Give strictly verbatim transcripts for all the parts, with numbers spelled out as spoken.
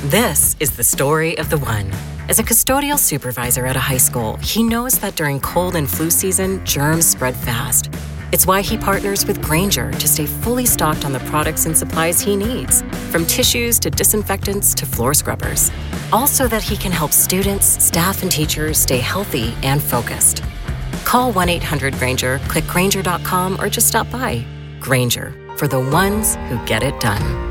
This is the story of the one. As a custodial supervisor at a high school, he knows that during cold and flu season, germs spread fast. It's why he partners with Grainger to stay fully stocked on the products and supplies he needs, from tissues to disinfectants to floor scrubbers. All so that he can help students, staff, and teachers stay healthy and focused. Call one eight hundred Grainger, click Grainger dot com, or just stop by. Grainger, for the ones who get it done.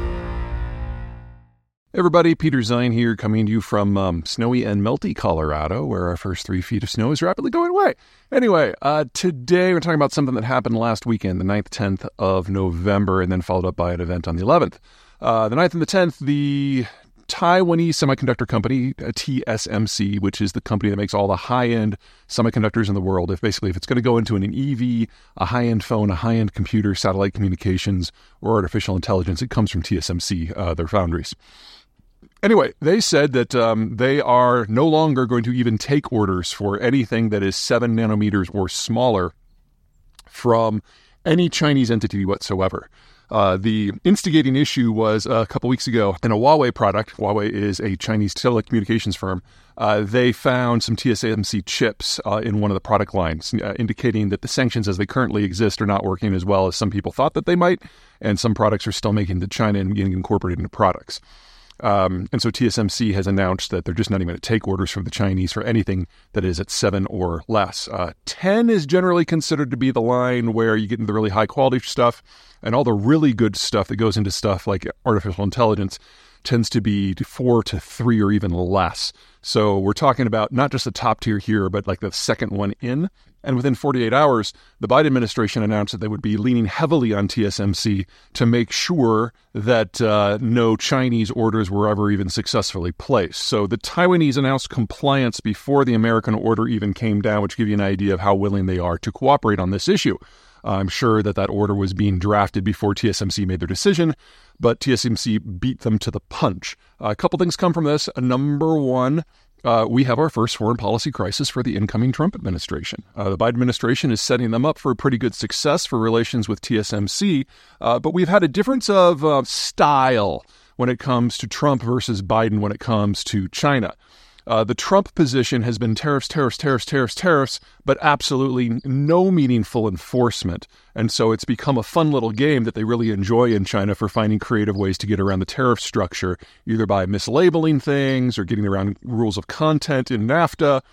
Hey everybody, Peter Zine here, coming to you from um, snowy and melty Colorado, where our first three feet of snow is rapidly going away. Anyway, uh, today we're talking about something that happened last weekend, the ninth, tenth of November, and then followed up by an event on the eleventh. Uh, the ninth and the tenth, the Taiwanese semiconductor company, T S M C, which is the company that makes all the high-end semiconductors in the world. If basically, if it's going to go into an E V, a high-end phone, a high-end computer, satellite communications, or artificial intelligence, it comes from T S M C, uh, their foundries. Anyway, they said that um, they are no longer going to even take orders for anything that is seven nanometers or smaller from any Chinese entity whatsoever. Uh, the instigating issue was uh, a couple weeks ago in a Huawei product. Huawei is a Chinese telecommunications firm. Uh, they found some T S M C chips uh, in one of the product lines, uh, indicating that the sanctions as they currently exist are not working as well as some people thought that they might, and some products are still making it to China and getting incorporated into products. Um, and so T S M C has announced that they're just not even going to take orders from the Chinese for anything that is at seven or less. Uh, ten is generally considered to be the line where you get into the really high quality stuff, and all the really good stuff that goes into stuff like artificial intelligence tends to be four to three or even less. So we're talking about not just the top tier here, but like the second one in. And within forty-eight hours, the Biden administration announced that they would be leaning heavily on T S M C to make sure that uh, no Chinese orders were ever even successfully placed. So the Taiwanese announced compliance before the American order even came down, which gives you an idea of how willing they are to cooperate on this issue. I'm sure that that order was being drafted before T S M C made their decision, but T S M C beat them to the punch. Uh, a couple things come from this. Uh, number one, Uh, we have our first foreign policy crisis for the incoming Trump administration. Uh, the Biden administration is setting them up for a pretty good success for relations with T S M C, uh, but we've had a difference of uh, style when it comes to Trump versus Biden when it comes to China. Uh, the Trump position has been tariffs, tariffs, tariffs, tariffs, tariffs, but absolutely no meaningful enforcement. And so it's become a fun little game that they really enjoy in China for finding creative ways to get around the tariff structure, either by mislabeling things or getting around rules of content in NAFTA,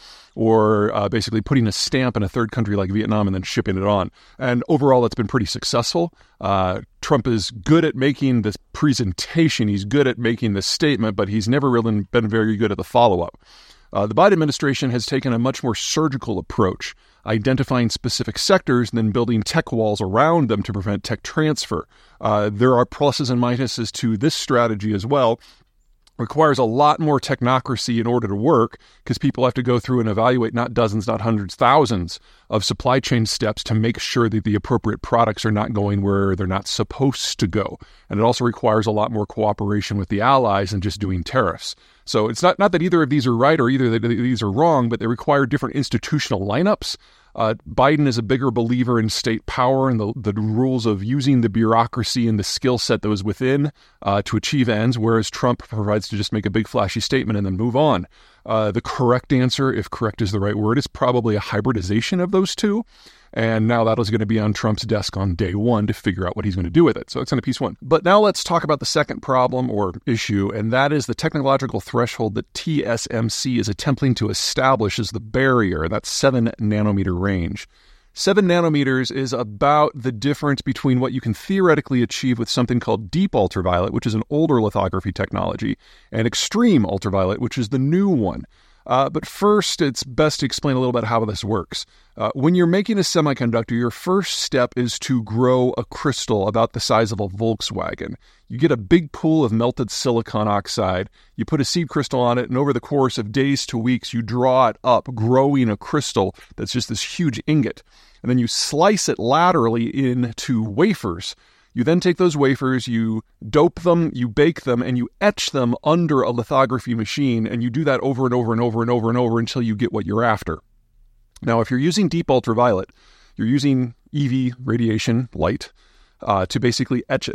or uh, basically putting a stamp in a third country like Vietnam and then shipping it on. And overall, that's been pretty successful. Uh, Trump is good at making this presentation. He's good at making this statement, but he's never really been very good at the follow-up. Uh, the Biden administration has taken a much more surgical approach, identifying specific sectors and then building tech walls around them to prevent tech transfer. Uh, there are pluses and minuses to this strategy as well. Requires a lot more technocracy in order to work because people have to go through and evaluate not dozens, not hundreds, thousands of supply chain steps to make sure that the appropriate products are not going where they're not supposed to go. And it also requires a lot more cooperation with the allies than just doing tariffs. So it's not, not that either of these are right or either that these are wrong, but they require different institutional lineups. Uh, Biden is a bigger believer in state power and the, the rules of using the bureaucracy and the skill set that was within uh, to achieve ends, whereas Trump provides to just make a big flashy statement and then move on. Uh, the correct answer, if correct is the right word, is probably a hybridization of those two. And now that is going to be on Trump's desk on day one to figure out what he's going to do with it. So it's kind of piece one. But now let's talk about the second problem or issue, and that is the technological threshold that T S M C is attempting to establish as the barrier, that seven nanometer range. Seven nanometers is about the difference between what you can theoretically achieve with something called deep ultraviolet, which is an older lithography technology, and extreme ultraviolet, which is the new one. Uh, but first, it's best to explain a little bit how this works. Uh, when you're making a semiconductor, your first step is to grow a crystal about the size of a Volkswagen. You get a big pool of melted silicon oxide, you put a seed crystal on it, and over the course of days to weeks, you draw it up, growing a crystal that's just this huge ingot. And then you slice it laterally into wafers. You then take those wafers, you dope them, you bake them, and you etch them under a lithography machine, and you do that over and over and over and over and over until you get what you're after. Now, if you're using deep ultraviolet, you're using E V radiation, light, uh, to basically etch it.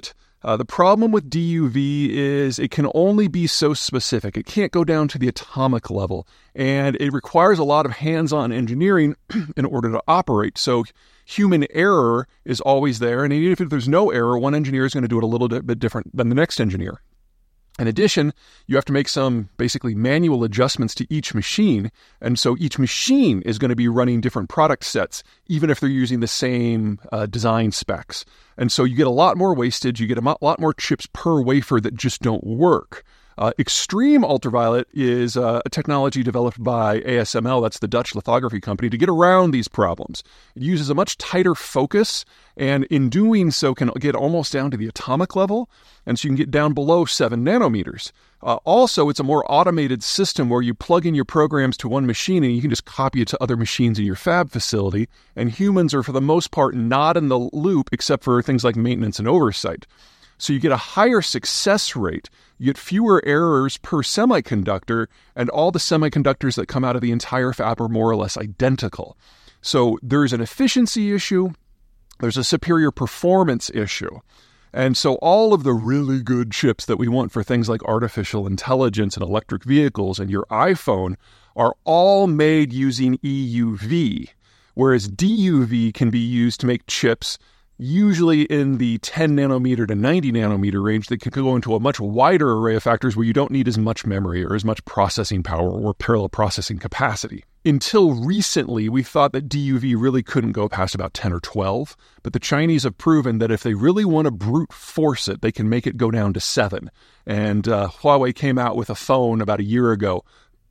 Uh, the problem with D U V is it can only be so specific. It can't go down to the atomic level, and it requires a lot of hands-on engineering in order to operate. So human error is always there, and even if there's no error, one engineer is going to do it a little bit different than the next engineer. In addition, you have to make some basically manual adjustments to each machine, and so each machine is going to be running different product sets, even if they're using the same uh, design specs. And so you get a lot more wastage, you get a lot more chips per wafer that just don't work. Uh, extreme ultraviolet is uh, a technology developed by A S M L, that's the Dutch lithography company, to get around these problems. It uses a much tighter focus, and in doing so can get almost down to the atomic level, and so you can get down below seven nanometers. Uh, also, it's a more automated system where you plug in your programs to one machine and you can just copy it to other machines in your fab facility, and humans are for the most part not in the loop except for things like maintenance and oversight. So you get a higher success rate, you get fewer errors per semiconductor, and all the semiconductors that come out of the entire fab are more or less identical. So there's an efficiency issue, there's a superior performance issue. And so all of the really good chips that we want for things like artificial intelligence and electric vehicles and your iPhone are all made using E U V, whereas D U V can be used to make chips usually in the ten nanometer to ninety nanometer range that can go into a much wider array of factors where you don't need as much memory or as much processing power or parallel processing capacity. Until recently, we thought that D U V really couldn't go past about ten or twelve, but the Chinese have proven that if they really want to brute force it, they can make it go down to seven. And uh, Huawei came out with a phone about a year ago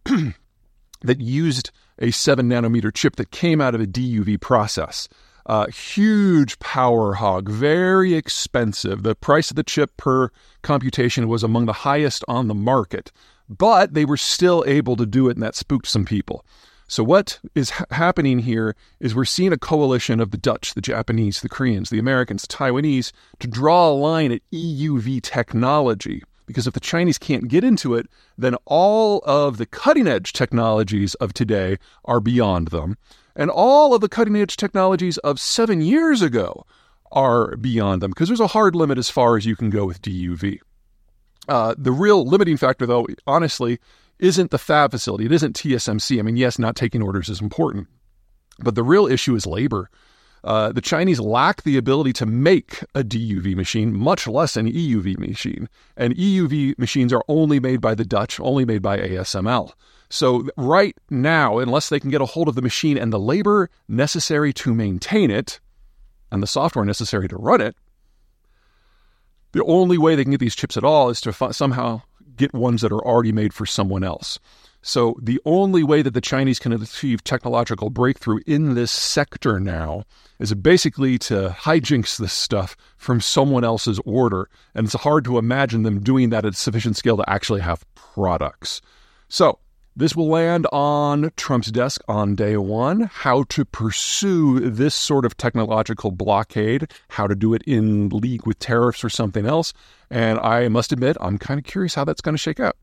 that used a seven nanometer chip that came out of a D U V process. Uh, huge power hog, very expensive. The price of the chip per computation was among the highest on the market, but they were still able to do it, and that spooked some people. So what is ha- happening here is we're seeing a coalition of the Dutch, the Japanese, the Koreans, the Americans, the Taiwanese to draw a line at E U V technology. Because if the Chinese can't get into it, then all of the cutting-edge technologies of today are beyond them. And all of the cutting-edge technologies of seven years ago are beyond them, because there's a hard limit as far as you can go with D U V. Uh, the real limiting factor, though, honestly, isn't the fab facility. It isn't T S M C. I mean, yes, not taking orders is important, but the real issue is labor. Uh, the Chinese lack the ability to make a D U V machine, much less an E U V machine. And E U V machines are only made by the Dutch, only made by A S M L. So right now, unless they can get a hold of the machine and the labor necessary to maintain it, and the software necessary to run it, the only way they can get these chips at all is to f- somehow get ones that are already made for someone else. So the only way that the Chinese can achieve technological breakthrough in this sector now is basically to hijinks this stuff from someone else's order. And it's hard to imagine them doing that at sufficient scale to actually have products. So this will land on Trump's desk on day one, how to pursue this sort of technological blockade, how to do it in league with tariffs or something else. And I must admit, I'm kind of curious how that's going to shake out.